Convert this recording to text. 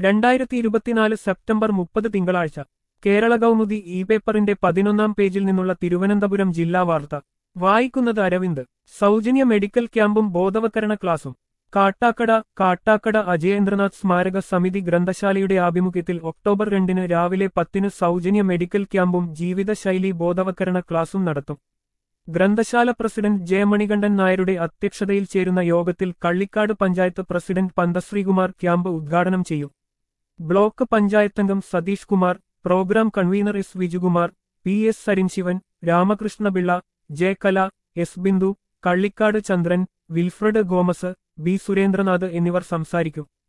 2024 September 30 തിങ്കളാഴ്ച Kerala Kaumudi E പേപ്പറിന്റെ 11-ാം പേജിൽ നിന്നുള്ള തിരുവനന്തപുരം ജില്ലാ വാർത്ത വായിക്കുന്നത് അരവിന്ദ്. സൗജന്യ മെഡിക്കൽ ക്യാമ്പും ബോധവൽക്കരണ ക്ലാസും. കാട്ടാക്കട അജയേന്ദ്രനാഥ് സ്മാരക സമിതി ഗ്രന്ഥശാലയുടെ ആഭിമുഖ്യത്തിൽ ഒക്ടോബർ 2 രാവിലെ 10 സൗജന്യ മെഡിക്കൽ ക്യാമ്പും ജീവിതശൈലി ബോധവൽക്കരണ ക്ലാസും നടത്തും. ഗ്രന്ഥശാല പ്രസിഡന്റ് ജെ മണികണ്ഠൻ നായരുടെ അധ്യക്ഷതയിൽ ചേരുന്ന യോഗത്തിൽ കള്ളിക്കാട് പഞ്ചായത്ത് പ്രസിഡന്റ് പന്തശ്രീകുമാർ ക്യാമ്പ് ഉദ്ഘാടനം ചെയ്യും. ബ്ലോക്ക് പഞ്ചായത്തംഗം Satheesh Kumar, programme convener S Vijukumar, P S Sarinsivan, Ramakrishnapillai, J Kala, S Bindu, Kallikkad Chandran, Wilfred Gomes, B Surendranath എന്നിവർ സംസാരിക്കും.